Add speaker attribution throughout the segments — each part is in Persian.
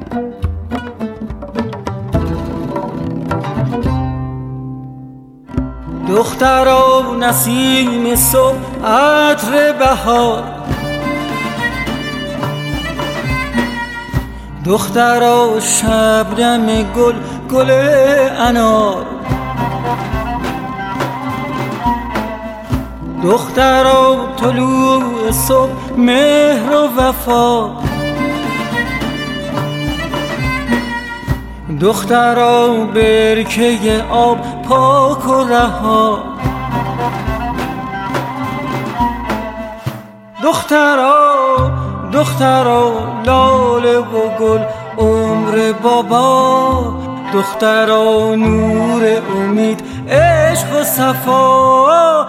Speaker 1: دخترا نسیم صبح عطر بهار، دخترا شبنم گل گل انار، دخترا طلوع صبح مهر و وفا، دخترا برکه آب پاک و رها، دخترا لاله و گل عمر بابا، دخترا نور امید عشق و صفا،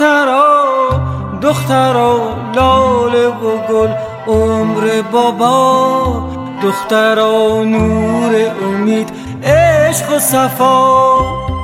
Speaker 1: دخترا لاله و گل عمر بابا، دخترا نور امید عشق و صفا.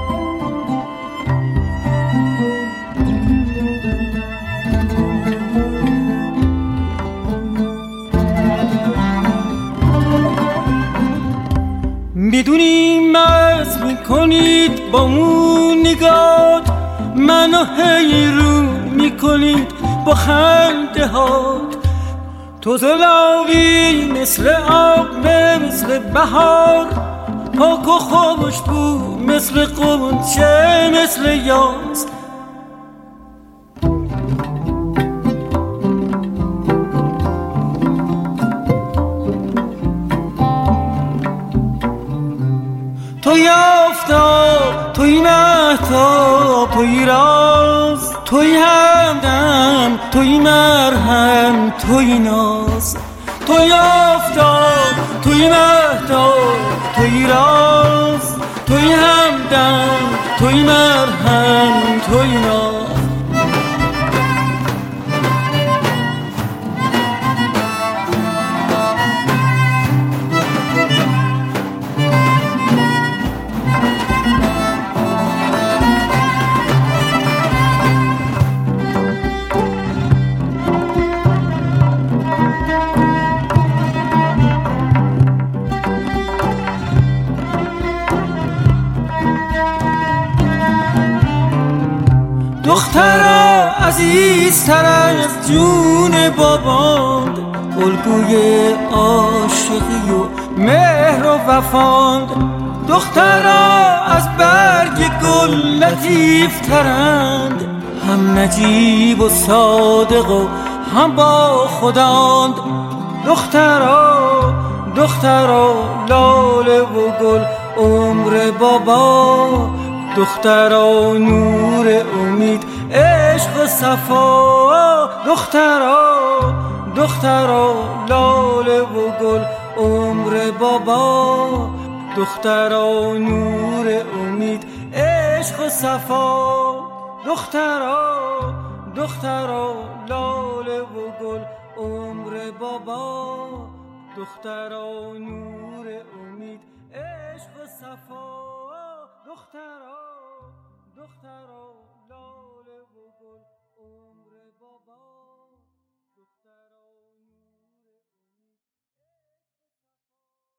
Speaker 1: میدونی مست میکنید با اون نگات، منو حیرون میکنید با خنده هات، تو زلاوی مثل آب مثل بهار، پاک و خوشبو مثل غنچه مثل یاس، توی آفتاب توی مهتاب توی راز، توی همدم توی مرهم توی ناز، توی آفتاب توی مهتاب توی راز، توی همدم توی مرهم توی ناز. دخترا عزیزتر از جون باباند، الگوی عاشقی و مهر و وفاند، دخترا از برگ گل لطیفترند، هم نجیب و صادق و هم با خداند، دخترا لاله و گل عمر بابا، دخترا نور امید عشق و صفا، دخترا لاله و گل عمر بابا، دخترا نور امید عشق و صفا، دخترا لاله و گل عمر بابا، دخترا نور امید عشق و صفا، دخترا لاله و گل عمر بابا.